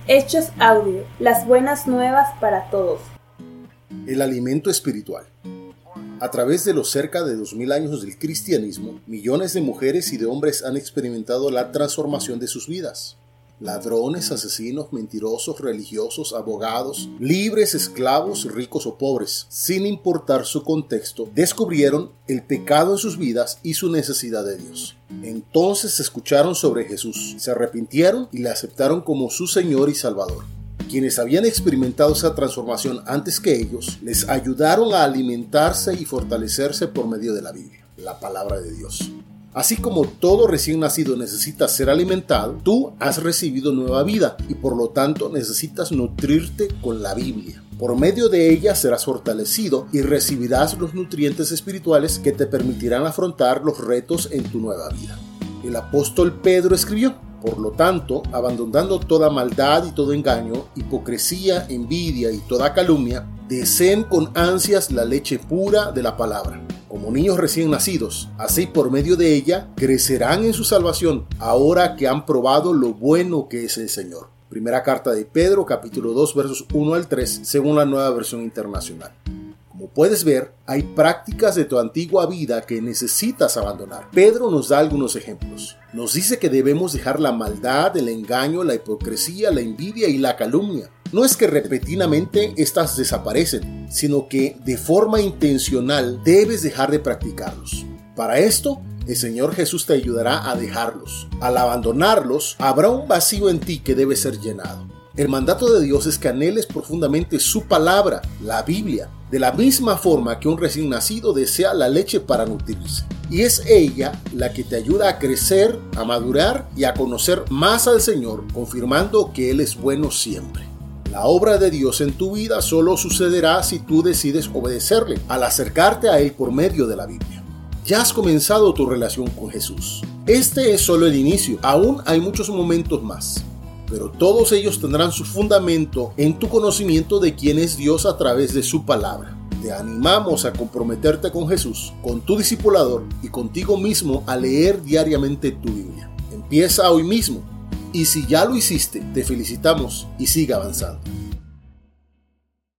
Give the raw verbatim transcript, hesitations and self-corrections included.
Hechos Audio, las buenas nuevas para todos. El alimento espiritual. A través de los cerca de dos mil años del cristianismo, millones de mujeres y de hombres han experimentado la transformación de sus vidas. Ladrones, asesinos, mentirosos, religiosos, abogados, libres, esclavos, ricos o pobres, sin importar su contexto, descubrieron el pecado en sus vidas y su necesidad de Dios. Entonces escucharon sobre Jesús, se arrepintieron y le aceptaron como su Señor y Salvador. Quienes habían experimentado esa transformación antes que ellos, les ayudaron a alimentarse y fortalecerse por medio de la Biblia, la palabra de Dios. Así como todo recién nacido necesita ser alimentado, tú has recibido nueva vida y por lo tanto necesitas nutrirte con la Biblia. Por medio de ella serás fortalecido y recibirás los nutrientes espirituales que te permitirán afrontar los retos en tu nueva vida. El apóstol Pedro escribió: por lo tanto, abandonando toda maldad y todo engaño, hipocresía, envidia y toda calumnia, deseen con ansias la leche pura de la palabra. Como niños recién nacidos, así por medio de ella crecerán en su salvación, ahora que han probado lo bueno que es el Señor. Primera carta de Pedro, capítulo dos, versos uno al tres, según la Nueva Versión Internacional. Como puedes ver, hay prácticas de tu antigua vida que necesitas abandonar. Pedro nos da algunos ejemplos. Nos dice que debemos dejar la maldad, el engaño, la hipocresía, la envidia y la calumnia. No es que repentinamente estas desaparecen, sino que de forma intencional debes dejar de practicarlos. Para esto, el Señor Jesús te ayudará a dejarlos. Al abandonarlos, habrá un vacío en ti que debe ser llenado. El mandato de Dios es que anheles profundamente su palabra, la Biblia, de la misma forma que un recién nacido desea la leche para nutrirse. Y es ella la que te ayuda a crecer, a madurar y a conocer más al Señor, confirmando que Él es bueno siempre. La obra de Dios en tu vida solo sucederá si tú decides obedecerle, al acercarte a Él por medio de la Biblia. Ya has comenzado tu relación con Jesús. Este es solo el inicio, aún hay muchos momentos más. Pero todos ellos tendrán su fundamento en tu conocimiento de quién es Dios a través de su palabra. Te animamos a comprometerte con Jesús, con tu discipulador y contigo mismo a leer diariamente tu Biblia. Empieza hoy mismo. Y si ya lo hiciste, te felicitamos y sigue avanzando.